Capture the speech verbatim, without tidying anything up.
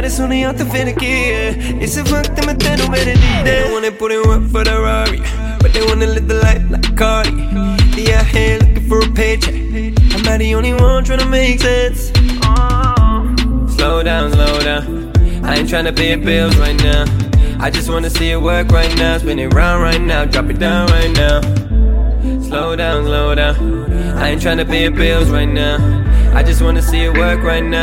सारे सुने हाथ फिर के इस वक्त मैं तेनू मेरे दी They don't wanna put in work for the Rari, but they wanna live the life like Cardi. Yeah, here looking for a paycheck, I'm not the only one trying to make sense. Slow down, slow down, I ain't tryna pay your bills right now. I just wanna see it work right now. Spin it round right now, drop it down right now. Slow down, slow down, I ain't tryna pay your bills right now. I just wanna see it work right now.